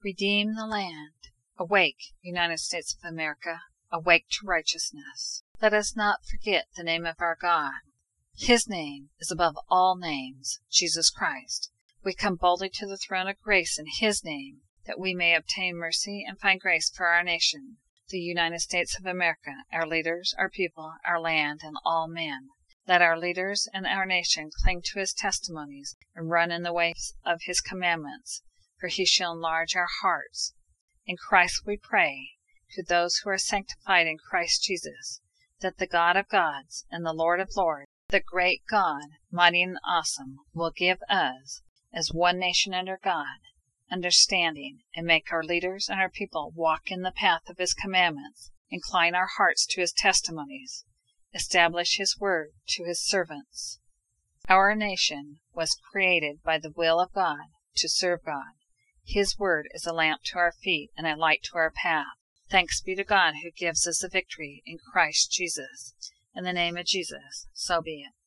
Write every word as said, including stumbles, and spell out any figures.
Redeem the land. Awake, United States of America, awake to righteousness. Let us not forget the name of our God. His name is above all names, Jesus Christ. We come boldly to the throne of grace in His name, that we may obtain mercy and find grace for our nation, the United States of America, our leaders, our people, our land, and all men. Let our leaders and our nation cling to His testimonies and run in the ways of His commandments, for He shall enlarge our hearts. In Christ we pray, to those who are sanctified in Christ Jesus, that the God of gods and the Lord of lords, the great God, mighty and awesome, will give us, as one nation under God, understanding, and make our leaders and our people walk in the path of His commandments, incline our hearts to His testimonies, establish His word to His servants. Our nation was created by the will of God to serve God. His word is a lamp to our feet and a light to our path. Thanks be to God who gives us the victory in Christ Jesus. In the name of Jesus, so be it.